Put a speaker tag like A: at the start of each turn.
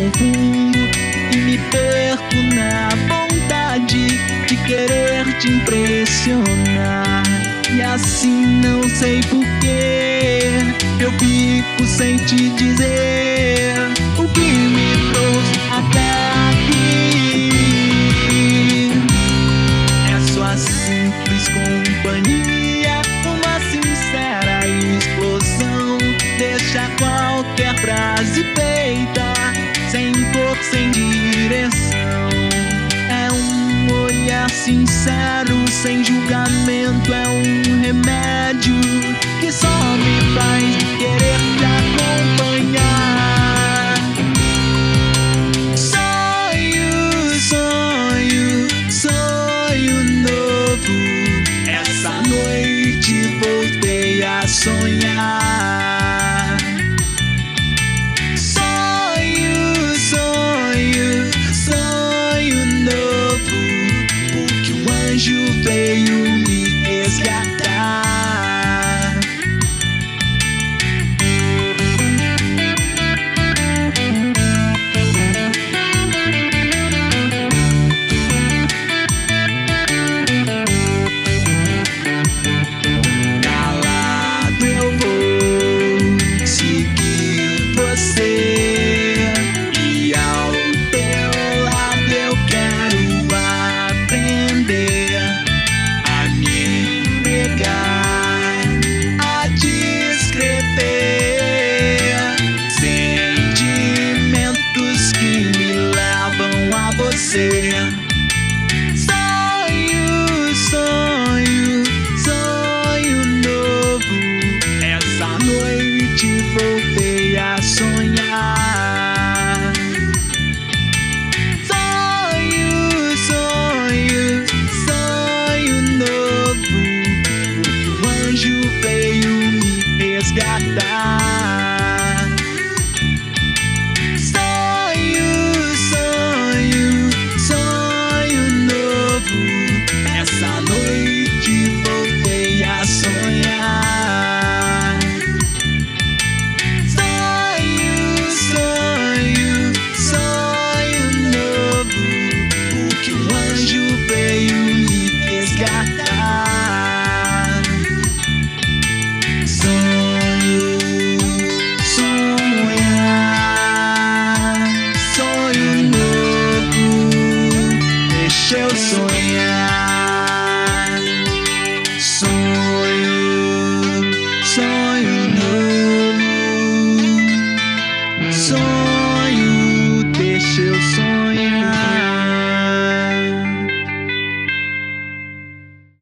A: confundo e me perco na vontade de querer te impressionar. E assim não sei porquê eu fico sem te dizer o que me trouxe até aqui. É sua simples companhia, uma sincera explosão. Deixa qualquer frase feita sem cor, sem direção. É um olhar sincero, sem julgamento. É um remédio